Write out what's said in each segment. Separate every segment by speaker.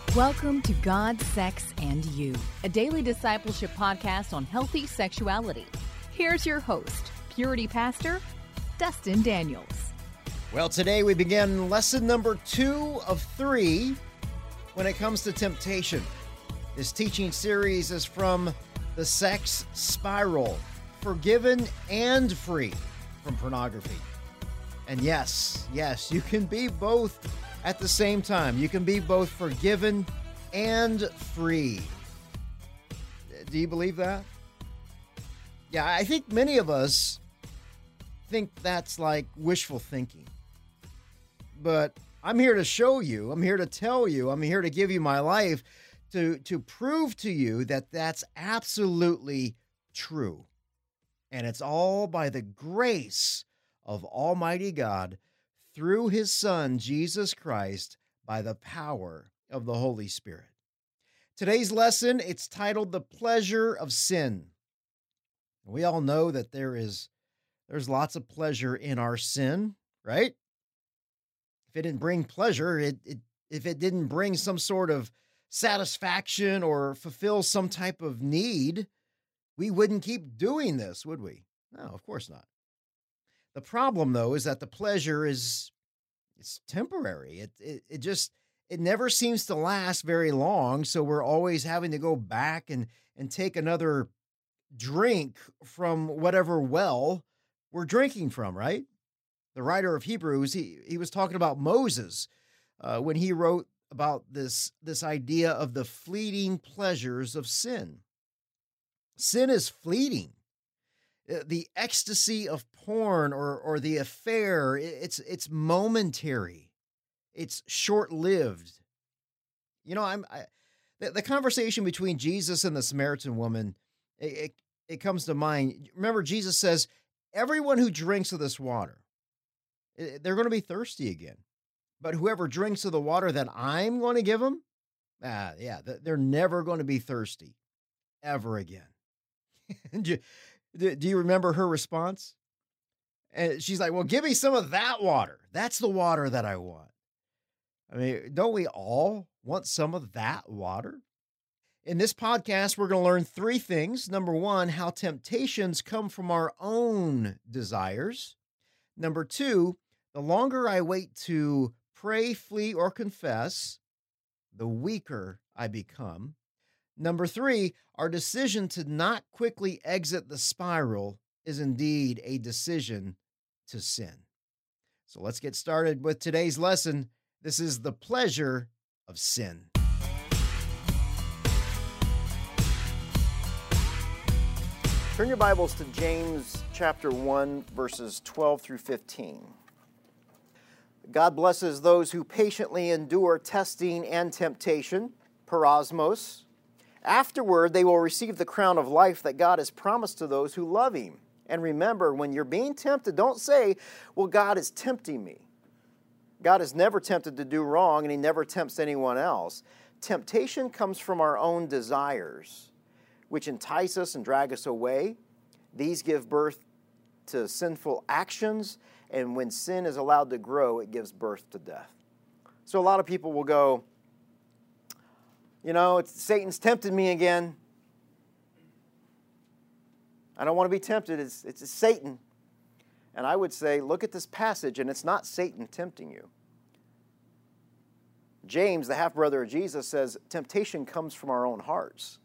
Speaker 1: Welcome to God, Sex, and You, a daily discipleship podcast on healthy sexuality. Here's your host, Purity Pastor, Dustin Daniels.
Speaker 2: Well, today we begin lesson number 2 of 3 when it comes to temptation. This teaching series is from The Sex Spiral, Forgiven and Free from Pornography. And yes, you can be both at the same time. You can be both forgiven and free. Do you believe that? Yeah, I think many of us think that's like wishful thinking. But I'm here to show you, I'm here to tell you, I'm here to give you my life to prove to you that that's absolutely true. And it's all by the grace of Almighty God through His Son, Jesus Christ, by the power of the Holy Spirit. Today's lesson, it's titled The Pleasure of Sin. We all know that there's lots of pleasure in our sin, right? If it didn't bring pleasure, if it didn't bring some sort of satisfaction or fulfill some type of need, we wouldn't keep doing this, would we? No, of course not. The problem, though, is that the pleasure it's temporary. It never seems to last very long, so we're always having to go back and take another drink from whatever well we're drinking from, right? The writer of Hebrews, he was talking about Moses when he wrote about this idea of the fleeting pleasures of sin. Sin is fleeting. The ecstasy of porn or the affair, it's momentary. It's short-lived. You know, the conversation between Jesus and the Samaritan woman, it comes to mind. Remember, Jesus says, everyone who drinks of this water, they're going to be thirsty again. But whoever drinks of the water that I'm going to give them, they're never going to be thirsty ever again. Do you remember her response? And she's like, well, give me some of that water. That's the water that I want. I mean, don't we all want some of that water? In this podcast, we're going to learn 3 things. Number 1, how temptations come from our own desires. Number 2, the longer I wait to pray, flee, or confess, the weaker I become. Number 3, our decision to not quickly exit the spiral is indeed a decision to sin. So let's get started with today's lesson. This is the pleasure of sin. Turn your Bibles to James chapter 1, verses 12 through 15. God blesses those who patiently endure testing and temptation, parosmos. Afterward, they will receive the crown of life that God has promised to those who love Him. And remember, when you're being tempted, don't say, well, God is tempting me. God is never tempted to do wrong, and He never tempts anyone else. Temptation comes from our own desires, which entice us and drag us away. These give birth to sinful actions, and when sin is allowed to grow, it gives birth to death. So a lot of people will go, you know, Satan's tempted me again. I don't want to be tempted. It's Satan. And I would say, look at this passage, and it's not Satan tempting you. James, the half-brother of Jesus, says temptation comes from our own hearts.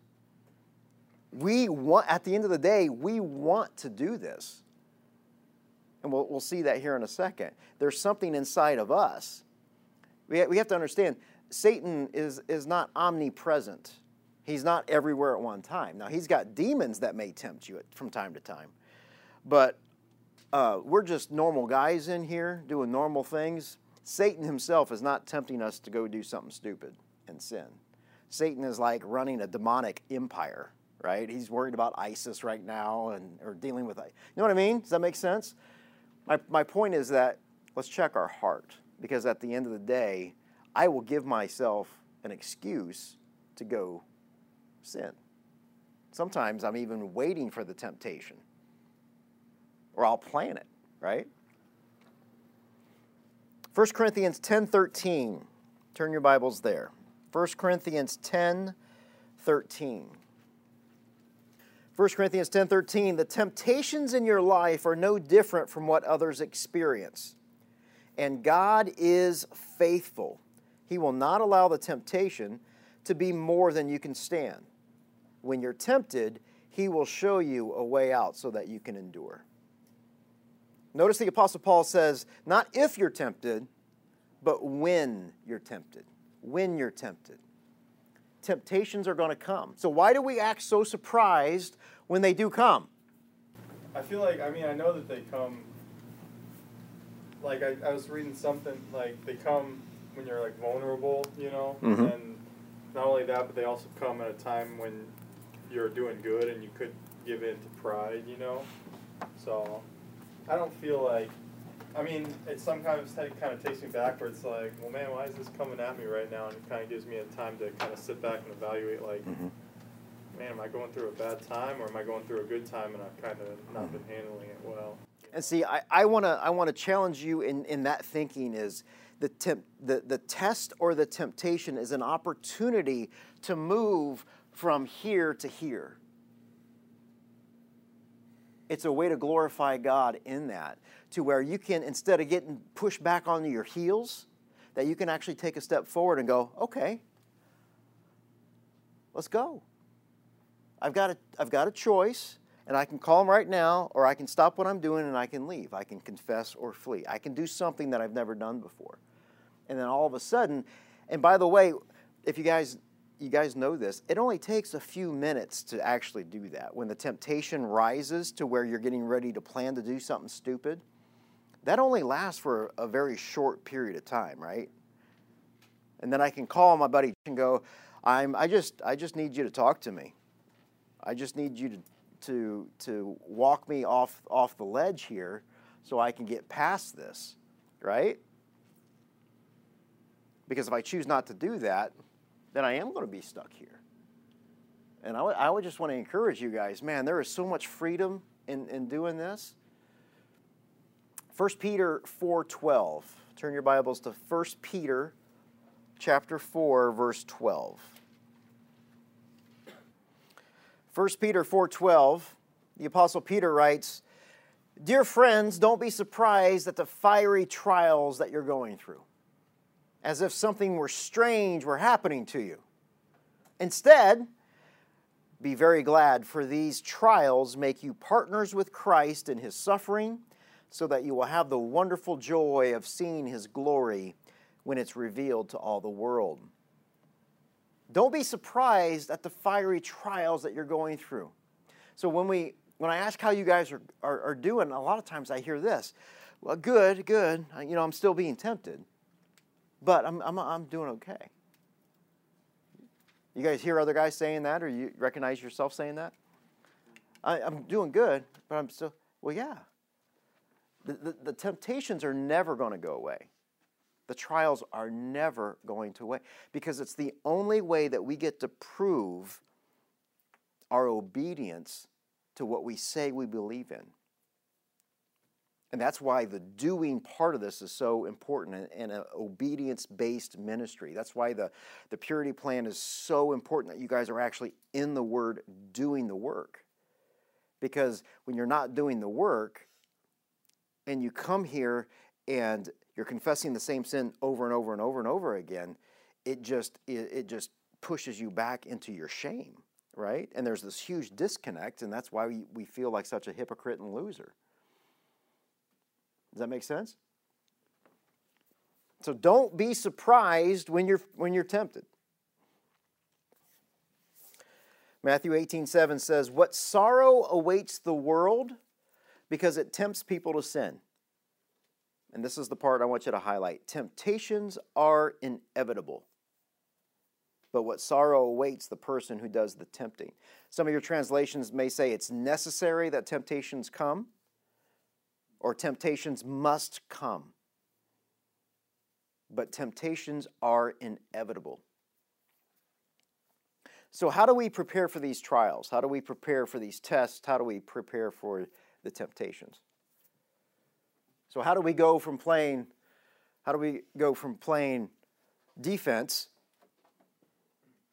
Speaker 2: At the end of the day, we want to do this. And we'll see that here in a second. There's something inside of us. We have to understand, Satan is not omnipresent. He's not everywhere at one time. Now, he's got demons that may tempt you from time to time. But we're just normal guys in here doing normal things. Satan himself is not tempting us to go do something stupid and sin. Satan is like running a demonic empire, right? He's worried about ISIS right now or dealing with it. You know what I mean? Does that make sense? My point is that let's check our heart, because at the end of the day, I will give myself an excuse to go sin. Sometimes I'm even waiting for the temptation, or I'll plan it, right? 1 Corinthians 10:13. Turn your Bibles there. 1 Corinthians 10:13. 1 Corinthians 10:13, the temptations in your life are no different from what others experience. And God is faithful. He will not allow the temptation to be more than you can stand. When you're tempted, He will show you a way out so that you can endure. Notice the Apostle Paul says, not if you're tempted, but when you're tempted. When you're tempted. Temptations are going to come. So why do we act so surprised when they do come?
Speaker 3: I feel like, I know that they come, like I was reading something, like they come when you're like vulnerable,
Speaker 2: Mm-hmm.
Speaker 3: And not only that, but they also come at a time when you're doing good and you could give in to pride, So I don't feel like, it sometimes kind of takes me backwards, like, well, man, why is this coming at me right now? And it kind of gives me a time to kind of sit back and evaluate, like, man, am I going through a bad time or am I going through a good time and I've kind of not been handling it well?
Speaker 2: And see, I want to challenge you in that thinking is the test or the temptation is an opportunity to move from here to here. It's a way to glorify God in that, to where you can, instead of getting pushed back onto your heels, that you can actually take a step forward and go, okay, let's go. I've got a choice, and I can call Him right now, or I can stop what I'm doing and I can leave. I can confess or flee. I can do something that I've never done before. And then all of a sudden, and by the way, if you guys know this, it only takes a few minutes to actually do that. When the temptation rises to where you're getting ready to plan to do something stupid, that only lasts for a very short period of time, right? And then I can call my buddy and go, I just need you to talk to me. I just need you to walk me off the ledge here so I can get past this, right? Because if I choose not to do that, then I am going to be stuck here. And I would just want to encourage you guys, man, there is so much freedom in doing this. 1 Peter 4:12. Turn your Bibles to 1 Peter chapter 4, verse 12. 1 Peter 4:12, the Apostle Peter writes, "Dear friends, don't be surprised at the fiery trials that you're going through, as if something were strange were happening to you. Instead, be very glad, for these trials make you partners with Christ in His suffering, so that you will have the wonderful joy of seeing His glory when it's revealed to all the world." Don't be surprised at the fiery trials that you're going through. So when I ask how you guys are doing, a lot of times I hear this, well, good, I'm still being tempted, but I'm doing okay. You guys hear other guys saying that, or you recognize yourself saying that? I'm doing good, but I'm still, well, yeah. The temptations are never going to go away. The trials are never going to away, because it's the only way that we get to prove our obedience to what we say we believe in. And that's why the doing part of this is so important in an obedience-based ministry. That's why the purity plan is so important, that you guys are actually in the Word doing the work. Because when you're not doing the work, and you come here and you're confessing the same sin over and over and over and over again, it just pushes you back into your shame, right? And there's this huge disconnect, and that's why we feel like such a hypocrite and loser. Does that make sense? So don't be surprised when you're tempted. Matthew 18:7 says, "What sorrow awaits the world because it tempts people to sin." And this is the part I want you to highlight. Temptations are inevitable, but what sorrow awaits the person who does the tempting. Some of your translations may say it's necessary that temptations come, or temptations must come. But temptations are inevitable. So how do we prepare for these trials? How do we prepare for these tests? How do we prepare for the temptations? So how do we go from playing defense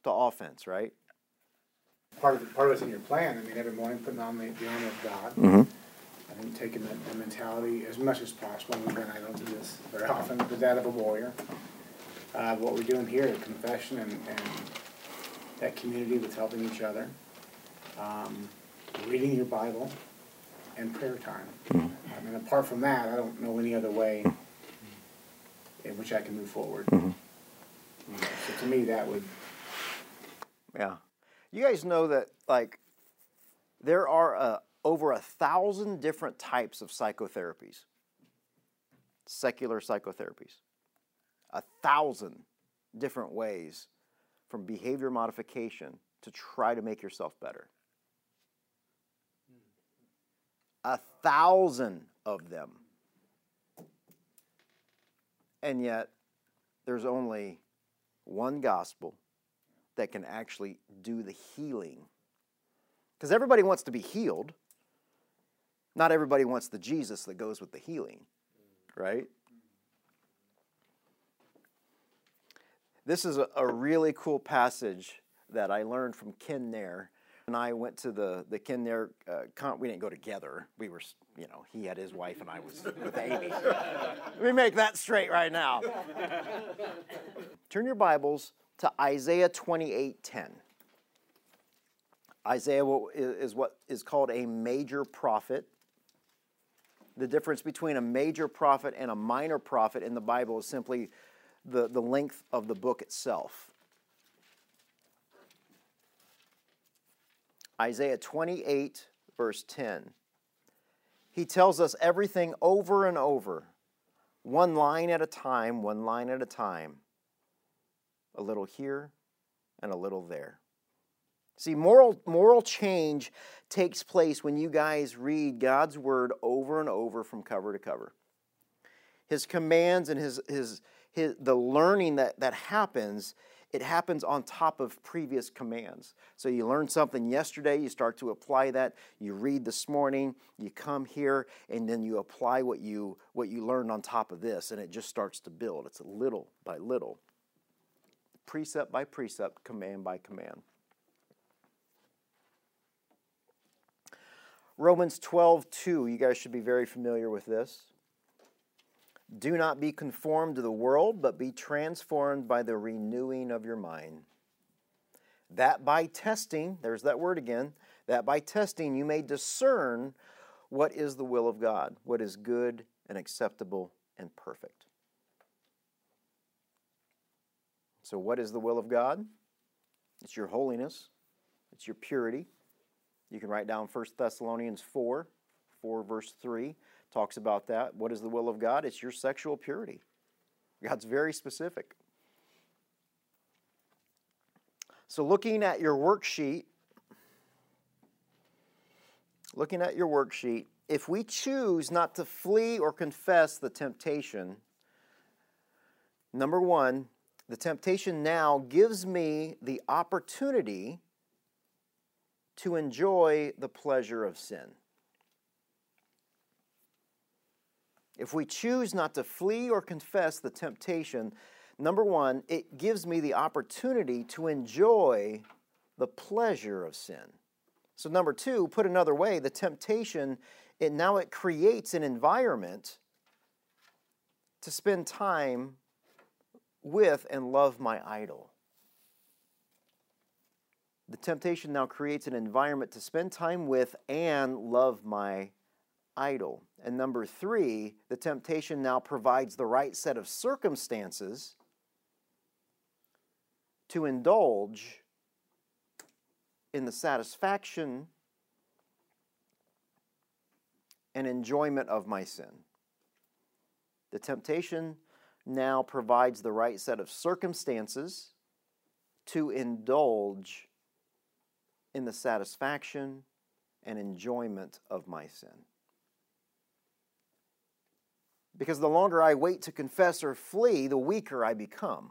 Speaker 2: to offense, right?
Speaker 4: Part of it's in your plan. I mean, every morning putting on the armor of God.
Speaker 2: Mm-hmm.
Speaker 4: I think taking the mentality as much as possible. And again, I don't do this very often, but that of a warrior. What we're doing here, confession and that community with helping each other, reading your Bible, and prayer time.
Speaker 2: Mm-hmm.
Speaker 4: I mean, apart from that, I don't know any other way in which I can move forward.
Speaker 2: Mm-hmm.
Speaker 4: So to me, that would...
Speaker 2: Yeah. You guys know that, like, there are over 1,000 different types of psychotherapies, secular psychotherapies. 1,000 different ways from behavior modification to try to make yourself better. 1,000 of them. And yet, there's only one gospel that can actually do the healing. Because everybody wants to be healed. Not everybody wants the Jesus that goes with the healing, right? This is a really cool passage that I learned from Ken Nair. And I went to the Ken Nair, we didn't go together. We were, he had his wife and I was with Amy. Let me make that straight right now. Turn your Bibles to Isaiah 28:10. Isaiah is what is called a major prophet. The difference between a major prophet and a minor prophet in the Bible is simply the length of the book itself. Isaiah 28, verse 10. He tells us everything over and over, one line at a time, one line at a time. A little here and a little there. See, moral change takes place when you guys read God's Word over and over from cover to cover. His commands and the learning that happens, it happens on top of previous commands. So you learned something yesterday, you start to apply that. You read this morning, you come here, and then you apply what you learned on top of this, and it just starts to build. It's little by little. Precept by precept, command by command. Romans 12:2, you guys should be very familiar with this. Do not be conformed to the world, but be transformed by the renewing of your mind. That by testing, there's that word again, that by testing you may discern what is the will of God, what is good and acceptable and perfect. So what is the will of God? It's your holiness. It's your purity. You can write down 1 Thessalonians 4 verse 3, talks about that. What is the will of God? It's your sexual purity. God's very specific. So looking at your worksheet, if we choose not to flee or confess the temptation, number one, the temptation now gives me the opportunity to enjoy the pleasure of sin. If we choose not to flee or confess the temptation, number one, it gives me the opportunity to enjoy the pleasure of sin. So number two, put another way, the temptation, it creates an environment to spend time with and love my idol. The temptation now creates an environment to spend time with and love my idol. And number three, the temptation now provides the right set of circumstances to indulge in the satisfaction and enjoyment of my sin. The temptation now provides the right set of circumstances to indulge in the satisfaction and enjoyment of my sin. Because the longer I wait to confess or flee, the weaker I become.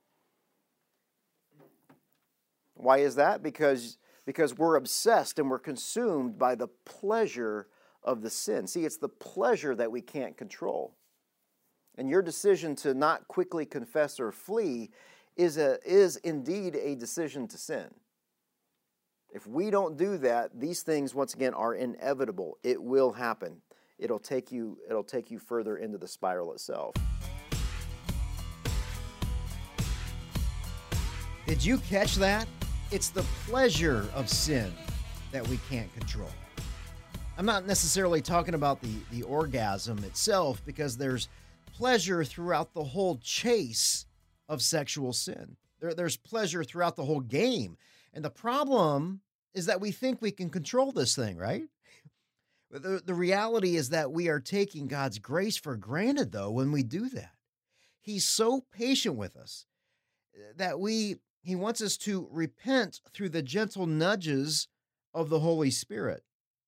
Speaker 2: Why is that? Because we're obsessed and we're consumed by the pleasure of the sin. See, it's the pleasure that we can't control. And your decision to not quickly confess or flee is indeed a decision to sin. If we don't do that, these things, once again, are inevitable. It will happen. It'll take you further into the spiral itself. Did you catch that? It's the pleasure of sin that we can't control. I'm not necessarily talking about the orgasm itself, because there's pleasure throughout the whole chase of sexual sin. There's pleasure throughout the whole game. And the problem is that we think we can control this thing, right? The reality is that we are taking God's grace for granted, though, when we do that. He's so patient with us that He wants us to repent through the gentle nudges of the Holy Spirit.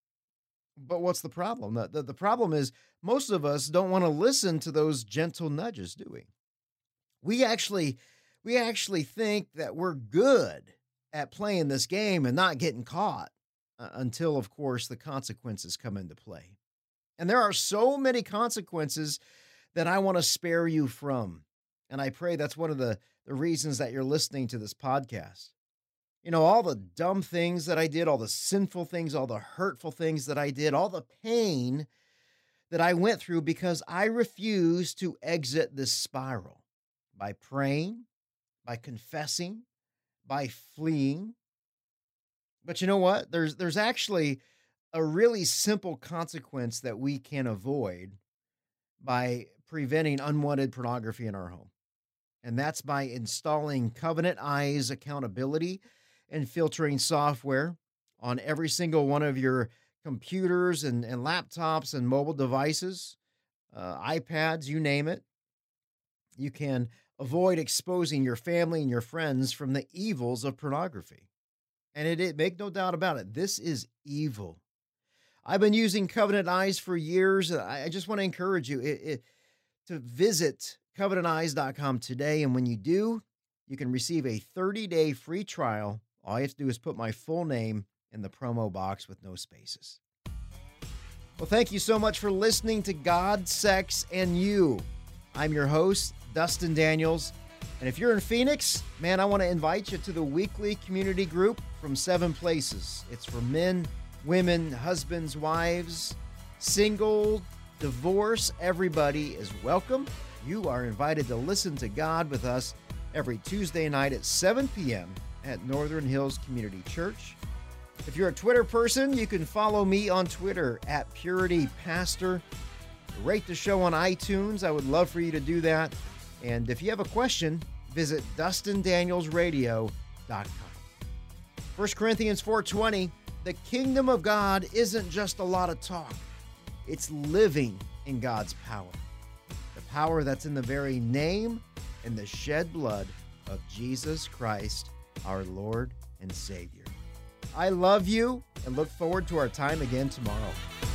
Speaker 2: But what's the problem? The problem is most of us don't want to listen to those gentle nudges, do we? We actually think that we're good at playing this game and not getting caught until, of course, the consequences come into play. And there are so many consequences that I want to spare you from. And I pray that's one of the reasons that you're listening to this podcast. You know, all the dumb things that I did, all the sinful things, all the hurtful things that I did, all the pain that I went through because I refused to exit this spiral by praying, by confessing, by fleeing. But you know what? There's actually a really simple consequence that we can avoid by preventing unwanted pornography in our home. And that's by installing Covenant Eyes accountability and filtering software on every single one of your computers and laptops and mobile devices, iPads, you name it. You can avoid exposing your family and your friends from the evils of pornography. And it make no doubt about it, this is evil. I've been using Covenant Eyes for years. I just want to encourage you to visit CovenantEyes.com today. And when you do, you can receive a 30-day free trial. All you have to do is put my full name in the promo box with no spaces. Well, thank you so much for listening to God, Sex, and You. I'm your host, Dustin Daniels. And if you're in Phoenix, man, I want to invite you to the weekly community group from 7 Places. It's for men, women, husbands, wives, single, divorce. Everybody is welcome. You are invited to listen to God with us every Tuesday night at 7 p.m. at Northern Hills Community Church. If you're a Twitter person, you can follow me on Twitter at PurityPastor. Rate the show on iTunes. I would love for you to do that. And if you have a question, visit DustinDanielsRadio.com. 1 Corinthians 4:20, the kingdom of God isn't just a lot of talk. It's living in God's power. The power that's in the very name and the shed blood of Jesus Christ, our Lord and Savior. I love you and look forward to our time again tomorrow.